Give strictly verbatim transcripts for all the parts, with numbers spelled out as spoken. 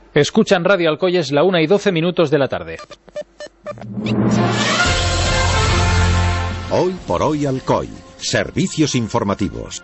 Escuchan Radio Alcoyes, la una y doce minutos de la tarde. Hoy por hoy Alcoy. Servicios informativos.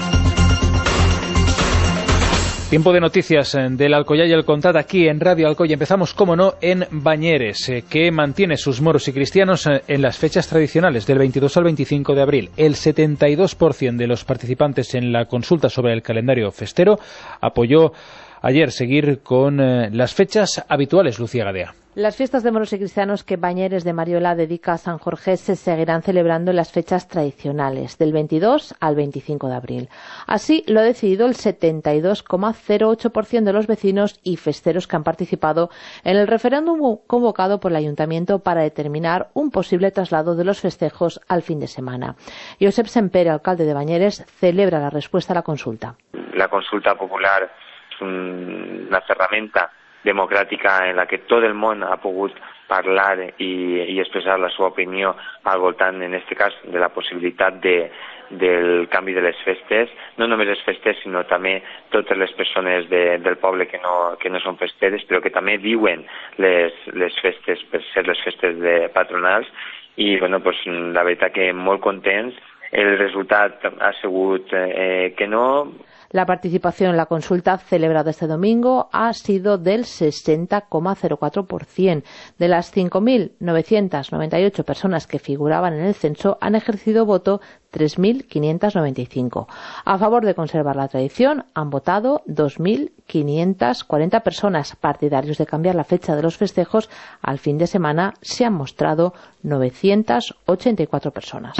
Tiempo de noticias del Alcoyay y el Contat aquí en Radio Alcoy. Empezamos, como no, en Bañeres, que mantiene sus moros y cristianos en las fechas tradicionales del veintidós al veinticinco de abril. El setenta y dos por ciento de los participantes en la consulta sobre el calendario festero apoyó ayer seguir con eh, las fechas habituales, Lucía Gadea. Las fiestas de moros y cristianos que Bañeres de Mariola dedica a San Jorge se seguirán celebrando en las fechas tradicionales, del veintidós al veinticinco de abril. Así lo ha decidido el setenta y dos coma cero ocho por ciento de los vecinos y festeros que han participado en el referéndum convocado por el Ayuntamiento para determinar un posible traslado de los festejos al fin de semana. Josep Sempere, alcalde de Bañeres, celebra la respuesta a la consulta. La consulta popular és una ferramenta democràtica en la que tot el món ha pogut parlar i, i expressar la seva opinió al voltant, en aquest cas, de la possibilitat de, del canvi de les festes, no només les festes, sinó també totes les persones de, del poble que no, que no són festeres, però que també viuen les, les festes per ser les festes de patronals, i bueno, pues, la veritat que molt contents. El resultat ha sigut eh, que no. La participación en la consulta celebrada este domingo ha sido del sesenta coma cero cuatro por ciento. De las cinco mil novecientas noventa y ocho personas que figuraban en el censo, han ejercido voto tres mil quinientas noventa y cinco. A favor de conservar la tradición han votado dos mil quinientas cuarenta personas. Partidarios de cambiar la fecha de los festejos al fin de semana se han mostrado novecientas ochenta y cuatro personas.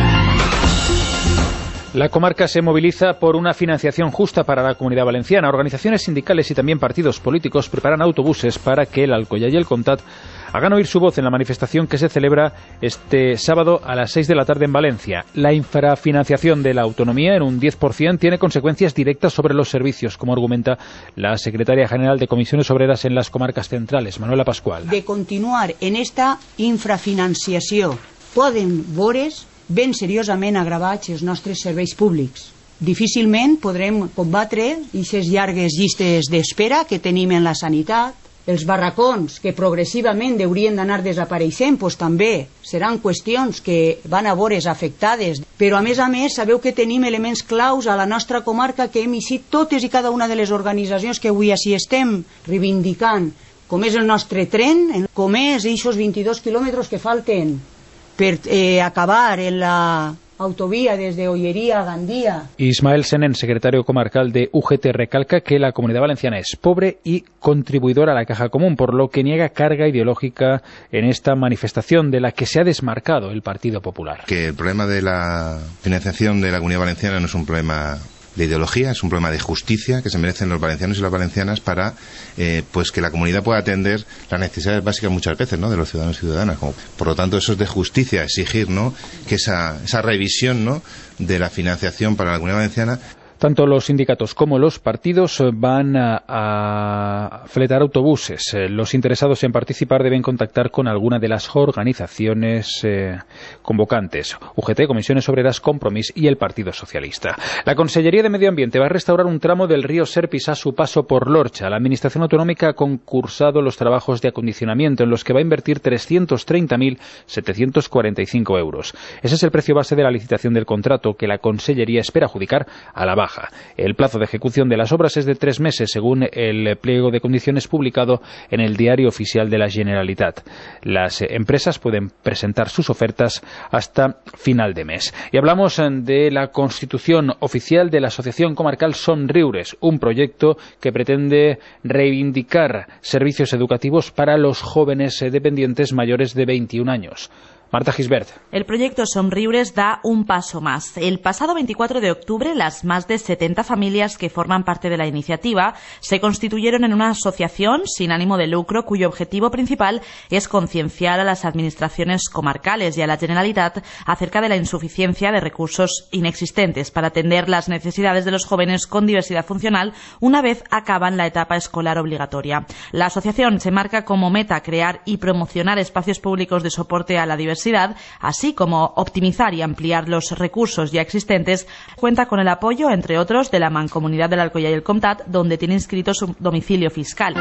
La comarca se moviliza por una financiación justa para la Comunidad Valenciana. Organizaciones sindicales y también partidos políticos preparan autobuses para que el Alcoyay y el Contat hagan oír su voz en la manifestación que se celebra este sábado a las seis de la tarde en Valencia. La infrafinanciación de la autonomía en un diez por ciento tiene consecuencias directas sobre los servicios, como argumenta la secretaria general de Comisiones Obreras en las comarcas centrales, Manuela Pascual. De continuar en esta infrafinanciació, poden veure's ben seriosament agravats els nostres serveis públics. Difícilment podrem combatre aquestes llargues llistes d'espera que tenim en la sanitat. Els barracons, que progressivament haurien d'anar desapareixent, doncs també seran qüestions que van a veure's afectades. Però, a més a més, sabeu que tenim elements claus a la nostra comarca que hem eixit totes i cada una de les organitzacions que avui així estem reivindicant, com és el nostre tren, com és aquests vint-i-dos quilòmetres que falten per eh, acabar en la autovía desde Ollería a Gandía. Ismael Senén, secretario comarcal de U G T, recalca que la Comunidad Valenciana es pobre y contribuidora a la caja común, por lo que niega carga ideológica en esta manifestación de la que se ha desmarcado el Partido Popular. Que el problema de la financiación de la Comunidad Valenciana no es un problema de ideología, es un problema de justicia que se merecen los valencianos y las valencianas para eh, pues que la comunidad pueda atender las necesidades básicas muchas veces, ¿no?, de los ciudadanos y ciudadanas. Como, por lo tanto, eso es de justicia, exigir, ¿no?, que esa, esa revisión, ¿no?, de la financiación para la Comunidad Valenciana. Tanto los sindicatos como los partidos van a, a fletar autobuses. Los interesados en participar deben contactar con alguna de las organizaciones eh, convocantes: U G T, Comisiones Obreras, Compromís y el Partido Socialista. La Consellería de Medio Ambiente va a restaurar un tramo del río Serpis a su paso por Lorcha. La Administración Autonómica ha concursado los trabajos de acondicionamiento, en los que va a invertir trescientos treinta mil setecientos cuarenta y cinco euros. Ese es el precio base de la licitación del contrato, que la Consellería espera adjudicar a la baja. El plazo de ejecución de las obras es de tres meses, según el pliego de condiciones publicado en el Diario Oficial de la Generalitat. Las empresas pueden presentar sus ofertas hasta final de mes. Y hablamos de la constitución oficial de la Asociación Comarcal Son Riures, un proyecto que pretende reivindicar servicios educativos para los jóvenes dependientes mayores de veintiún años. Marta Gisbert. El proyecto Som Riures da un paso más. El pasado veinticuatro de octubre, las más de setenta familias que forman parte de la iniciativa se constituyeron en una asociación sin ánimo de lucro, cuyo objetivo principal es concienciar a las administraciones comarcales y a la Generalitat acerca de la insuficiencia de recursos inexistentes para atender las necesidades de los jóvenes con diversidad funcional una vez acaban la etapa escolar obligatoria. La asociación se marca como meta crear y promocionar espacios públicos de soporte a la diversidad biodiversidad, así como optimizar y ampliar los recursos ya existentes, cuenta con el apoyo, entre otros, de la Mancomunidad del Alcoyà y el Comtat, donde tiene inscrito su domicilio fiscal.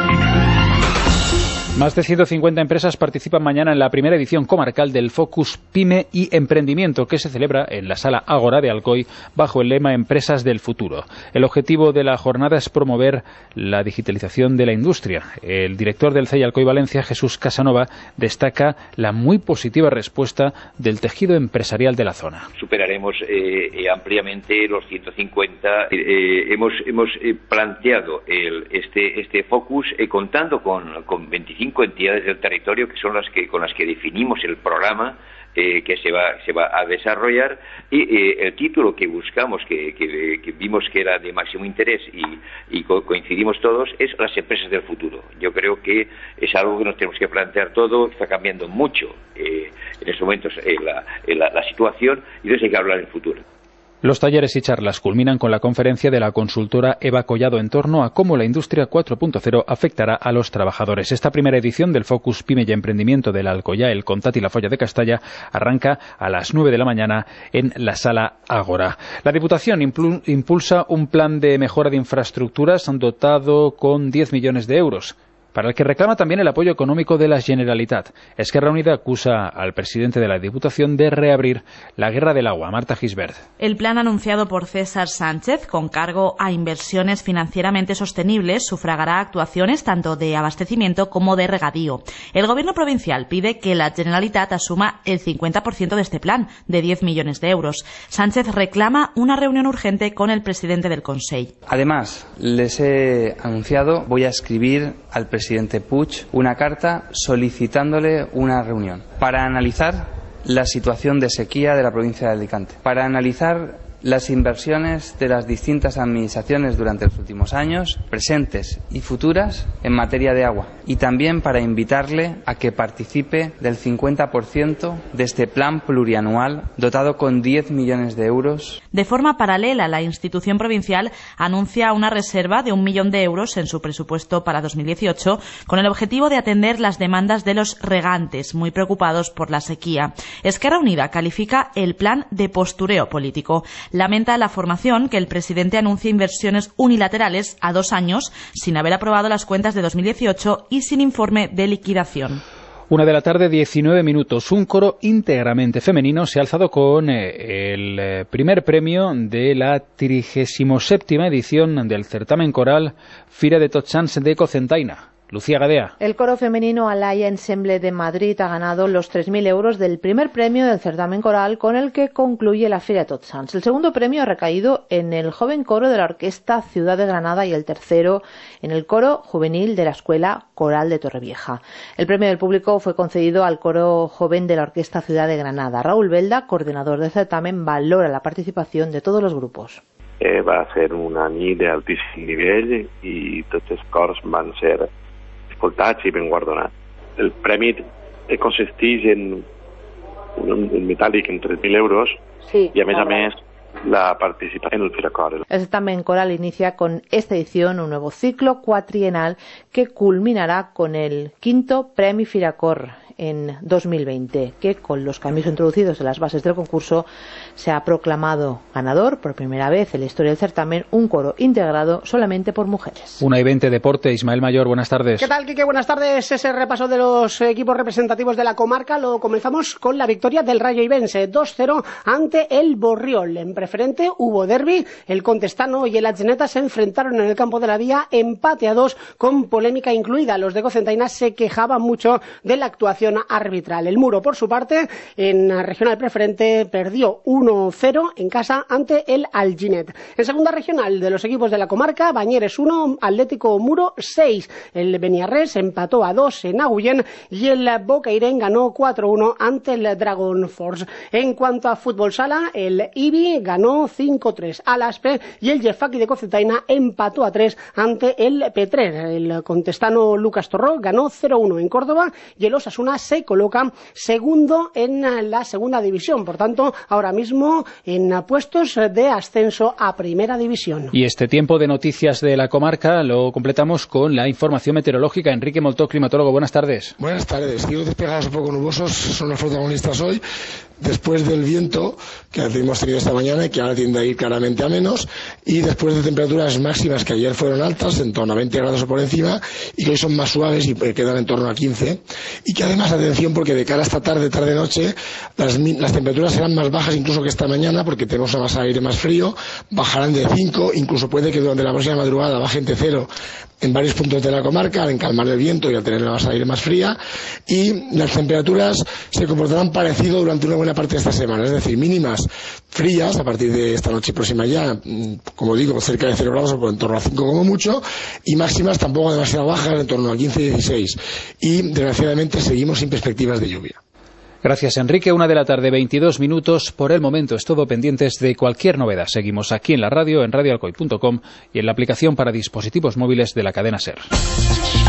Más de ciento cincuenta empresas participan mañana en la primera edición comarcal del Focus Pyme y Emprendimiento, que se celebra en la Sala Ágora de Alcoy bajo el lema Empresas del Futuro. El objetivo de la jornada es promover la digitalización de la industria. El director del C E I Alcoy Valencia, Jesús Casanova, destaca la muy positiva respuesta del tejido empresarial de la zona. Superaremos eh, ampliamente los ciento cincuenta. Eh, hemos hemos eh, planteado el, este este Focus eh, contando con, con veinticinco entidades del territorio, que son las que con las que definimos el programa eh, que se va se va a desarrollar, y eh, el título que buscamos, que, que, que vimos que era de máximo interés y, y co coincidimos todos, es las empresas del futuro. Yo creo que es algo que nos tenemos que plantear todo. Está cambiando mucho eh, en estos momentos eh, la, la, la situación, y entonces hay que hablar en futuro. Los talleres y charlas culminan con la conferencia de la consultora Eva Collado en torno a cómo la industria cuatro punto cero afectará a los trabajadores. Esta primera edición del Focus Pyme y Emprendimiento del Alcoyà, el Comtat y la Folla de Castalla arranca a las nueve de la mañana en la Sala Ágora. La Diputación impulsa un plan de mejora de infraestructuras dotado con diez millones de euros, para el que reclama también el apoyo económico de la Generalitat. Esquerra Unida acusa al presidente de la Diputación de reabrir la guerra del agua. Marta Gisbert. El plan anunciado por César Sánchez, con cargo a inversiones financieramente sostenibles, sufragará actuaciones tanto de abastecimiento como de regadío. El Gobierno provincial pide que la Generalitat asuma el cincuenta por ciento de este plan, de diez millones de euros. Sánchez reclama una reunión urgente con el presidente del Consell. Además, les he anunciado, voy a escribir al presidente presidente Puig una carta solicitándole una reunión para analizar la situación de sequía de la provincia de Alicante, para analizar las inversiones de las distintas administraciones durante los últimos años, presentes y futuras, en materia de agua, y también para invitarle a que participe del cincuenta por ciento de este plan plurianual dotado con diez millones de euros. De forma paralela, la institución provincial anuncia una reserva de un millón de euros en su presupuesto para dos mil dieciocho con el objetivo de atender las demandas de los regantes, muy preocupados por la sequía. Esquerra Unida califica el plan de postureo político. Lamenta la formación que el presidente anuncia inversiones unilaterales a dos años sin haber aprobado las cuentas de dos mil dieciocho y sin informe de liquidación. Una de la tarde, diecinueve minutos. Un coro íntegramente femenino se ha alzado con eh, el eh, primer premio de la trigésima séptima edición del certamen coral Fira de Tots Sants de Cocentaina. Lucía Gadea. El coro femenino Alaya Ensemble de Madrid ha ganado los tres mil euros del primer premio del certamen coral, con el que concluye la Fira de Tots Sants. El segundo premio ha recaído en el joven coro de la Orquesta Ciudad de Granada y el tercero en el coro juvenil de la Escuela Coral de Torrevieja. El premio del público fue concedido al coro joven de la Orquesta Ciudad de Granada. Raúl Belda, coordinador del certamen, valora la participación de todos los grupos. Eh, va a ser una nit d'altíssim nivell i tots els cors van ser escoltats i ben guardonats. El premi consisteix en un metàl·lic en tres mil euros sí, i a més a més la participación en el Firacor. El certamen coral inicia con esta edición un nuevo ciclo cuatrienal que culminará con el quinto Premi Firacor en dos mil veinte, que con los cambios introducidos en las bases del concurso se ha proclamado ganador por primera vez en la historia del certamen un coro integrado solamente por mujeres. Una y veinte Deporte. Ismael Mayor, buenas tardes. ¿Qué tal, Quique? Buenas tardes. Ese repaso de los equipos representativos de la comarca lo comenzamos con la victoria del Rayo Ibense, dos cero ante el Borriol. En preferente hubo derbi, el Contestano y el Atzeneta se enfrentaron en el campo de la Vía, empate a dos con polémica incluida. Los de Cocentaina se quejaban mucho de la actuación arbitral. El Muro, por su parte, en regional preferente perdió uno cero en casa ante el Alginet. En segunda regional de los equipos de la comarca, Bañeres uno, Atlético Muro seis. El Beniarrés empató a dos en Agullén y el Bocairén ganó cuatro uno ante el Dragon Force. En cuanto a fútbol sala, el Ibi ganó cinco tres al Aspe y el Jefaki de Cocentaina empató a tres ante el Petrer. El contestano Lucas Torró ganó cero uno en Córdoba y el Osasuna Málaga se coloca segundo en la segunda división, por tanto, ahora mismo en puestos de ascenso a primera división. Y este tiempo de noticias de la comarca lo completamos con la información meteorológica. Enrique Moltó, climatólogo, buenas tardes. Buenas tardes. Cielos despejados un poco nubosos son los protagonistas hoy, después del viento que hemos tenido esta mañana y que ahora tiende a ir claramente a menos, y después de temperaturas máximas que ayer fueron altas, en torno a veinte grados o por encima, y que hoy son más suaves y quedan en torno a quince, y que además, atención, porque de cara a esta tarde, tarde-noche, las, las temperaturas serán más bajas incluso que esta mañana, porque tenemos una masa de aire más frío, bajarán de cinco, incluso puede que durante la próxima madrugada bajen de cero en varios puntos de la comarca, al encalmar el viento y al tener la masa de aire más fría, y las temperaturas se comportarán parecido durante una buena parte de esta semana, es decir, mínimas frías a partir de esta noche próxima ya, como digo, cerca de cero grados o por en torno a cinco como mucho, y máximas tampoco demasiado bajas, en torno a quince y dieciséis, y desgraciadamente seguimos sin perspectivas de lluvia. Gracias, Enrique. Una de la tarde, veintidós minutos. Por el momento es todo, pendientes de cualquier novedad. Seguimos aquí en la radio, en radio alcoy punto com y en la aplicación para dispositivos móviles de la cadena SER.